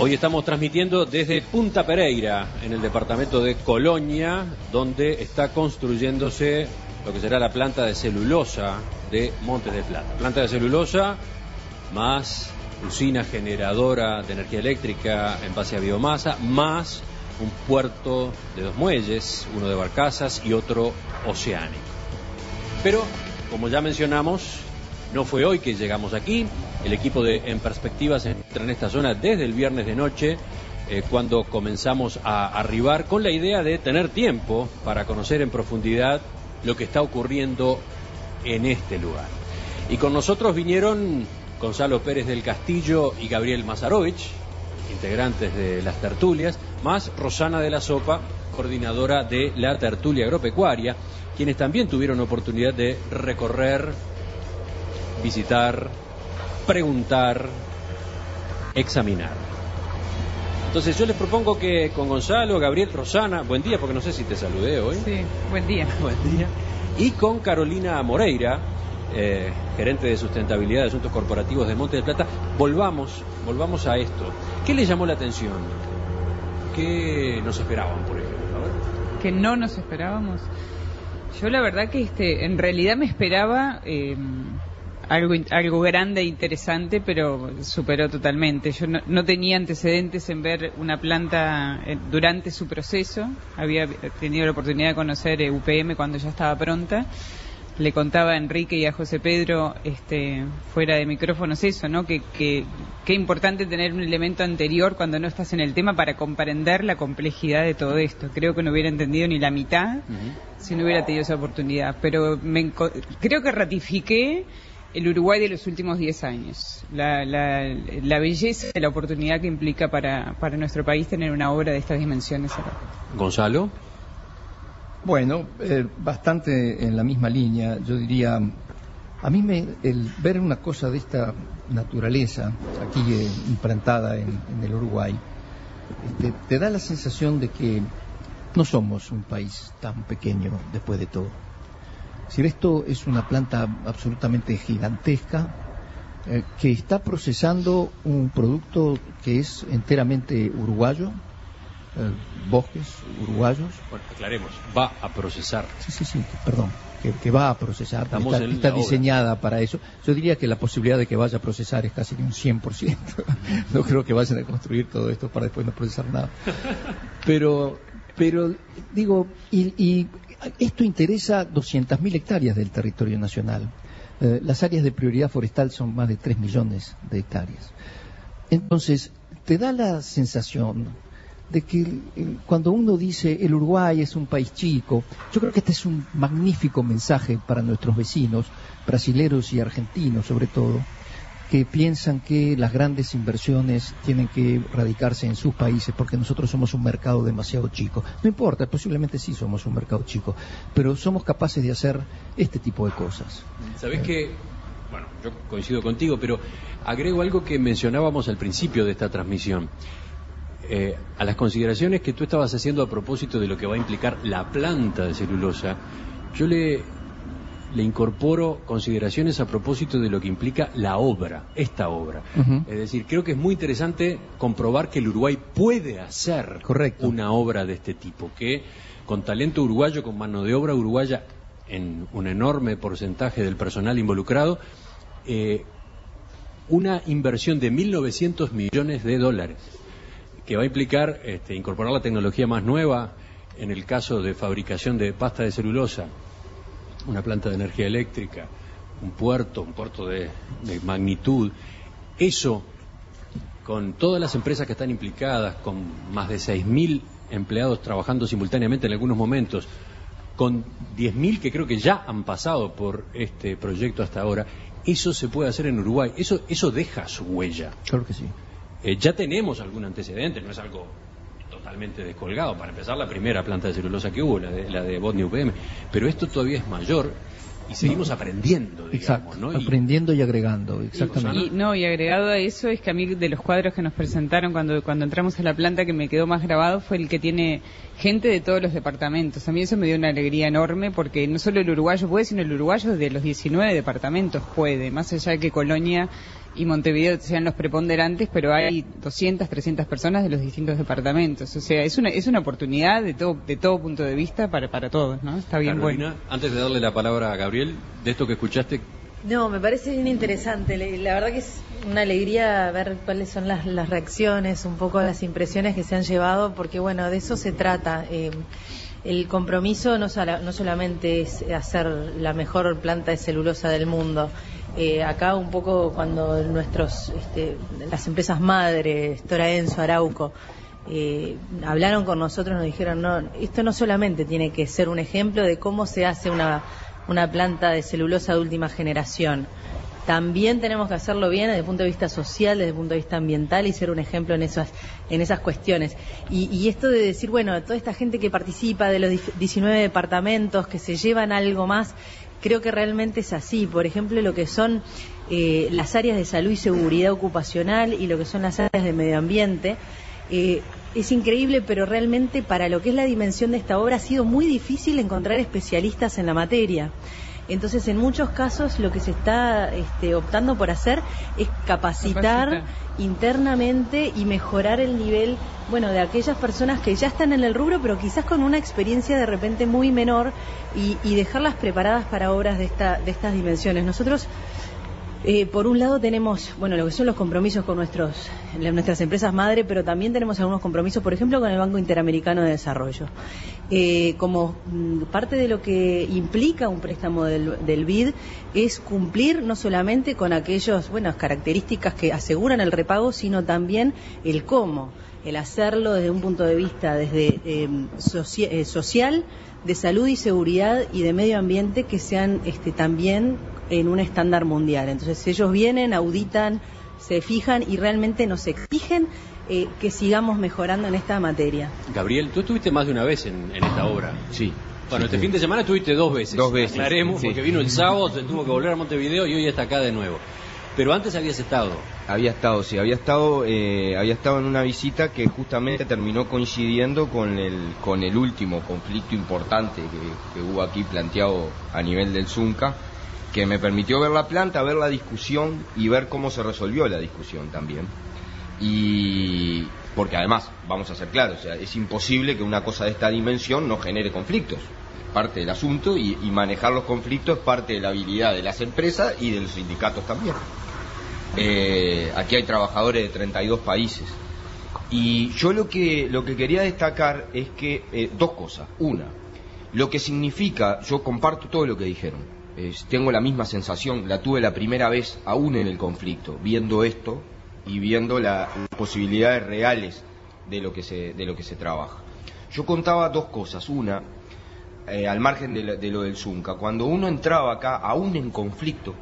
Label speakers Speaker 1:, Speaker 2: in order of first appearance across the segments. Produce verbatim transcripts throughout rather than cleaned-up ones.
Speaker 1: Hoy estamos transmitiendo desde Punta Pereira, en el departamento de Colonia, donde está construyéndose lo que será la planta de celulosa de Montes del Plata. Planta de celulosa más usina generadora de energía eléctrica en base a biomasa, más un puerto de dos muelles, uno de barcazas y otro oceánico. Pero, como ya mencionamos, no fue hoy que llegamos aquí. El equipo de En Perspectiva se encuentra en esta zona desde el viernes de noche, eh, cuando comenzamos a arribar, con la idea de tener tiempo para conocer en profundidad lo que está ocurriendo en este lugar. Y con nosotros vinieron Gonzalo Pérez del Castillo y Gabriel Mazarovich, integrantes de las tertulias, más Rosana de la Sopa, coordinadora de la tertulia agropecuaria, quienes también tuvieron oportunidad de recorrer, visitar, preguntar, examinar. Entonces yo les propongo que con Gonzalo, Gabriel, Rosana, buen día, porque no sé si te saludé hoy.
Speaker 2: Sí, buen día.
Speaker 1: Buen día. Y con Carolina Moreira, eh, gerente de sustentabilidad de asuntos corporativos de Montes del Plata, volvamos, volvamos a esto. ¿Qué les llamó la atención? ¿Qué nos esperaban, por ejemplo? A ver.
Speaker 2: Que no nos esperábamos. Yo la verdad que este, en realidad me esperaba eh, algo algo grande e interesante, pero superó totalmente. Yo no, no tenía antecedentes en ver una planta eh, durante su proceso. Había tenido la oportunidad de conocer eh, U P M cuando ya estaba pronta. Le contaba a Enrique y a José Pedro, este, fuera de micrófonos, eso, ¿no? Que, que, que importante tener un elemento anterior cuando no estás en el tema para comprender la complejidad de todo esto. Creo que no hubiera entendido ni la mitad uh-huh. si no hubiera tenido esa oportunidad. Pero me, creo que ratifiqué el Uruguay de los últimos diez años. La, la, la belleza de la oportunidad que implica para, para nuestro país tener una obra de estas dimensiones acá.
Speaker 1: Gonzalo.
Speaker 3: Bueno, eh, bastante en la misma línea. Yo diría, a mí me, el ver una cosa de esta naturaleza aquí eh, implantada en, en el Uruguay, este, te da la sensación de que no somos un país tan pequeño después de todo. Es decir, esto es una planta absolutamente gigantesca eh, que está procesando un producto que es enteramente uruguayo. Eh, bosques uruguayos.
Speaker 1: Bueno, aclaremos, va a procesar.
Speaker 3: Sí, sí, sí, perdón, que, que va a procesar,
Speaker 1: Estamos
Speaker 3: está,
Speaker 1: en
Speaker 3: está
Speaker 1: la
Speaker 3: diseñada
Speaker 1: obra.
Speaker 3: Para eso. Yo diría que la posibilidad de que vaya a procesar es casi de un cien por ciento. No creo que vayan a construir todo esto para después no procesar nada. Pero, pero digo, y, y esto interesa doscientas mil hectáreas del territorio nacional. Eh, las áreas de prioridad forestal son más de tres millones de hectáreas. Entonces, te da la sensación de que eh, cuando uno dice el Uruguay es un país chico, yo creo que este es un magnífico mensaje para nuestros vecinos, brasileros y argentinos sobre todo, que piensan que las grandes inversiones tienen que radicarse en sus países porque nosotros somos un mercado demasiado chico. No importa, posiblemente sí somos un mercado chico, pero somos capaces de hacer este tipo de cosas.
Speaker 1: ¿Sabés qué? Bueno, yo coincido contigo, pero agrego algo que mencionábamos al principio de esta transmisión. Eh, a las consideraciones que tú estabas haciendo a propósito de lo que va a implicar la planta de celulosa, yo le, le incorporo consideraciones a propósito de lo que implica la obra, esta obra. Uh-huh. Es decir, creo que es muy interesante comprobar que el Uruguay puede hacer
Speaker 3: Correcto.
Speaker 1: Una obra de este tipo, que con talento uruguayo, con mano de obra uruguaya, en un enorme porcentaje del personal involucrado, eh, una inversión de mil novecientos millones de dólares. Que va a implicar este, incorporar la tecnología más nueva en el caso de fabricación de pasta de celulosa, una planta de energía eléctrica, un puerto, un puerto de, de magnitud. Eso, con todas las empresas que están implicadas, con más de seis mil empleados trabajando simultáneamente en algunos momentos, con diez mil que creo que ya han pasado por este proyecto hasta ahora, eso se puede hacer en Uruguay. Eso, eso deja su huella.
Speaker 3: Claro que sí.
Speaker 1: Eh, ya tenemos algún antecedente, no es algo totalmente descolgado. Para empezar, la primera planta de celulosa que hubo, la de, la de Botnia U P M, pero esto todavía es mayor y seguimos no. aprendiendo, digamos.
Speaker 3: Exacto,
Speaker 1: ¿no?
Speaker 3: aprendiendo y, y agregando, exactamente.
Speaker 2: Y, no, y agregado a eso es que a mí de los cuadros que nos presentaron cuando, cuando entramos a la planta que me quedó más grabado fue el que tiene gente de todos los departamentos. A mí eso me dio una alegría enorme porque no solo el uruguayo puede, sino el uruguayo de los diecinueve departamentos puede, más allá de que Colonia y Montevideo sean los preponderantes, pero hay doscientas, trescientas personas de los distintos departamentos. O sea, es una es una oportunidad de todo de todo punto de vista para para todos, ¿no? Está bien.
Speaker 1: Carolina,
Speaker 2: bueno.
Speaker 1: Antes de darle la palabra a Gabriel, de esto que escuchaste.
Speaker 4: No, me parece bien interesante. La verdad que es una alegría ver cuáles son las, las reacciones, un poco las impresiones que se han llevado, porque bueno, de eso se trata. Eh, el compromiso no, sala, no solamente es hacer la mejor planta de celulosa del mundo. Eh, acá un poco cuando nuestros, este, las empresas madres, Stora Enso, Arauco, eh, hablaron con nosotros, nos dijeron, no, esto no solamente tiene que ser un ejemplo de cómo se hace una una planta de celulosa de última generación. También tenemos que hacerlo bien desde el punto de vista social, desde el punto de vista ambiental y ser un ejemplo en esas en esas cuestiones. Y, y esto de decir, bueno, toda esta gente que participa de los diecinueve departamentos, que se llevan algo más, creo que realmente es así. Por ejemplo, lo que son eh, las áreas de salud y seguridad ocupacional y lo que son las áreas de medio ambiente, eh, es increíble, pero realmente para lo que es la dimensión de esta obra ha sido muy difícil encontrar especialistas en la materia. Entonces, en muchos casos lo que se está este, optando por hacer es capacitar Capacita. internamente y mejorar el nivel, bueno, de aquellas personas que ya están en el rubro, pero quizás con una experiencia de repente muy menor y, y dejarlas preparadas para obras de esta de estas dimensiones. Nosotros Eh, por un lado tenemos, bueno, lo que son los compromisos con nuestros, nuestras empresas madre, pero también tenemos algunos compromisos, por ejemplo, con el Banco Interamericano de Desarrollo. Eh, como mm, parte de lo que implica un préstamo del, del B I D es cumplir no solamente con aquellas, buenas características que aseguran el repago, sino también el cómo, el hacerlo desde un punto de vista desde eh, socia, eh, social, de salud y seguridad y de medio ambiente que sean este, también en un estándar mundial. Entonces ellos vienen, auditan, se fijan y realmente nos exigen eh, que sigamos mejorando en esta materia.
Speaker 1: Gabriel, tú estuviste más de una vez en, en esta obra.
Speaker 5: Sí.
Speaker 1: Bueno,
Speaker 5: sí,
Speaker 1: este
Speaker 5: sí.
Speaker 1: fin de semana estuviste dos veces.
Speaker 5: Dos veces.
Speaker 1: Aclaremos,
Speaker 5: sí.
Speaker 1: porque vino el sábado, se tuvo que volver a Montevideo y hoy está acá de nuevo. Pero antes habías estado.
Speaker 5: Había estado, sí, había estado, eh, había estado en una visita que justamente terminó coincidiendo con el, con el último conflicto importante que, que hubo aquí planteado a nivel del Zunca, que me permitió ver la planta, ver la discusión y ver cómo se resolvió la discusión también. Y porque además, vamos a ser claros, o sea, es imposible que una cosa de esta dimensión no genere conflictos. Es parte del asunto y, y manejar los conflictos es parte de la habilidad de las empresas y de los sindicatos también. Eh, aquí hay trabajadores de treinta y dos países. Y yo lo que, lo que quería destacar es que, eh, dos cosas. Una, lo que significa, yo comparto todo lo que dijeron. Eh, tengo la misma sensación, la tuve la primera vez aún en el conflicto, viendo esto y viendo la, las posibilidades reales de lo que se, de lo que se trabaja. Yo contaba dos cosas. Una, eh, al margen de, la, de lo del Zunca, cuando uno entraba acá, aún en conflicto,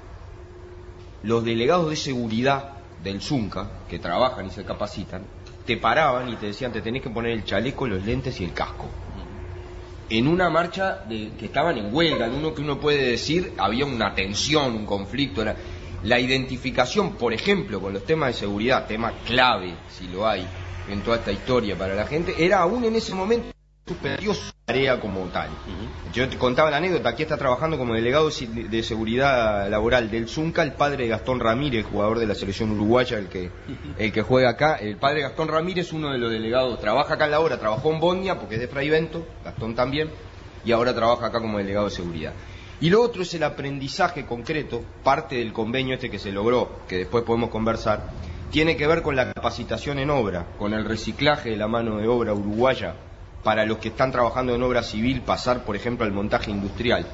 Speaker 5: los delegados de seguridad del Zunca, que trabajan y se capacitan, te paraban y te decían, te tenés que poner el chaleco, los lentes y el casco. En una marcha de, que estaban en huelga, en uno que uno puede decir, había una tensión, un conflicto. Era, la identificación, por ejemplo, con los temas de seguridad, tema clave, si lo hay, en toda esta historia para la gente, era aún en ese momento suspendió su tarea como tal. Uh-huh. Yo te contaba la anécdota, aquí está trabajando como delegado de seguridad laboral del Zunca el padre de Gastón Ramírez, jugador de la selección uruguaya, el que el que juega acá. El padre de Gastón Ramírez, uno de los delegados, trabaja acá en la obra, trabajó en Bosnia porque es de Fray Bento, Gastón también, y ahora trabaja acá como delegado de seguridad. Y lo otro es el aprendizaje concreto, parte del convenio este que se logró, que después podemos conversar, tiene que ver con la capacitación en obra, con el reciclaje de la mano de obra uruguaya, para los que están trabajando en obra civil, pasar, por ejemplo, al montaje industrial.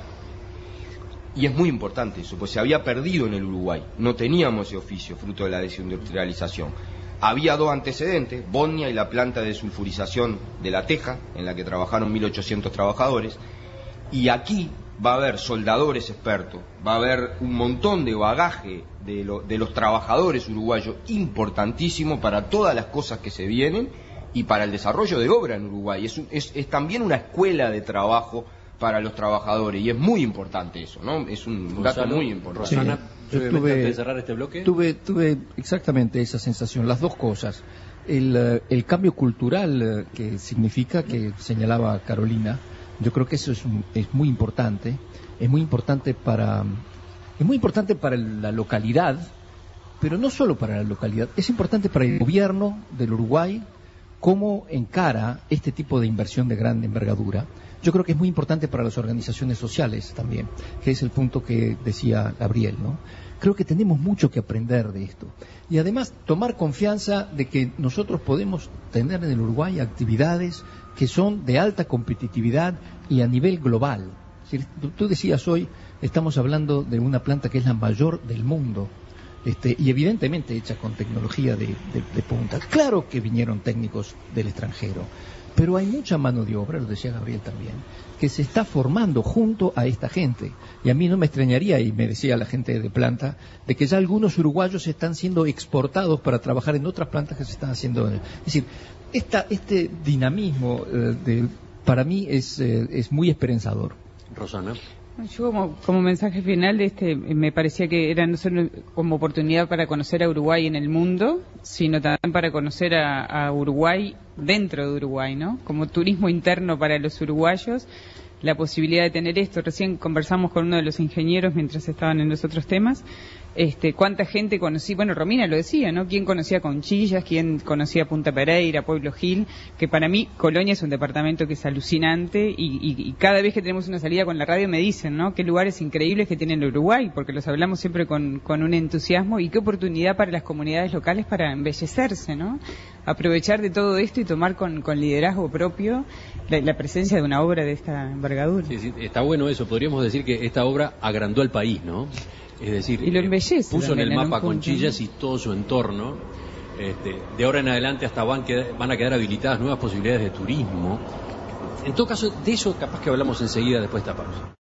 Speaker 5: Y es muy importante eso, pues se había perdido en el Uruguay. No teníamos ese oficio, fruto de la desindustrialización. Había dos antecedentes, Bosnia y la planta de sulfurización de La Teja, en la que trabajaron mil ochocientos trabajadores. Y aquí va a haber soldadores expertos, va a haber un montón de bagaje de, lo, de los trabajadores uruguayos, importantísimo para todas las cosas que se vienen, y para el desarrollo de obra en Uruguay. Es, un, es, es también una escuela de trabajo para los trabajadores y es muy importante eso, ¿no? Es un dato muy importante.
Speaker 1: Rosana,
Speaker 3: sí, yo tuve,
Speaker 1: antes de cerrar este bloque.
Speaker 3: Tuve, tuve exactamente esa sensación, las dos cosas. El, el cambio cultural que significa, que señalaba Carolina, yo creo que eso es, un, es muy importante. Es muy importante para, es muy importante para la localidad, pero no solo para la localidad, es importante para el gobierno del Uruguay cómo encara este tipo de inversión de gran envergadura. Yo creo que es muy importante para las organizaciones sociales también, que es el punto que decía Gabriel, ¿no? Creo que tenemos mucho que aprender de esto. Y además tomar confianza de que nosotros podemos tener en el Uruguay actividades que son de alta competitividad y a nivel global. Es decir, tú decías hoy, estamos hablando de una planta que es la mayor del mundo. Este, y evidentemente hecha con tecnología de, de, de punta. Claro que vinieron técnicos del extranjero, pero hay mucha mano de obra, lo decía Gabriel también, que se está formando junto a esta gente. Y a mí no me extrañaría, y me decía la gente de planta, de que ya algunos uruguayos están siendo exportados para trabajar en otras plantas que se están haciendo. Es decir, esta, este dinamismo eh, de, para mí es, eh, es muy esperanzador.
Speaker 1: Rosana.
Speaker 2: Yo como, como mensaje final este me parecía que era no solo como oportunidad para conocer a Uruguay en el mundo, sino también para conocer a, a Uruguay dentro de Uruguay, ¿no? Como turismo interno para los uruguayos, la posibilidad de tener esto. Recién conversamos con uno de los ingenieros mientras estaban en los otros temas. Este, cuánta gente conocí, bueno, Romina lo decía, ¿no? ¿Quién conocía Conchillas? ¿Quién conocía Punta Pereira, Pueblo Gil? Que para mí Colonia es un departamento que es alucinante y, y, y cada vez que tenemos una salida con la radio me dicen, ¿no? Qué lugares increíbles que tiene el Uruguay, porque los hablamos siempre con, con un entusiasmo y qué oportunidad para las comunidades locales para embellecerse, ¿no? Aprovechar de todo esto y tomar con, con liderazgo propio la, la presencia de una obra de esta envergadura.
Speaker 1: Sí, sí, está bueno eso. Podríamos decir que esta obra agrandó al país, ¿no? Es decir,
Speaker 2: y lo embellece,
Speaker 1: puso en el mapa
Speaker 2: en
Speaker 1: Conchillas y todo su entorno. Este, de ahora en adelante hasta van, que, van a quedar habilitadas nuevas posibilidades de turismo. En todo caso, de eso capaz que hablamos enseguida después de esta pausa.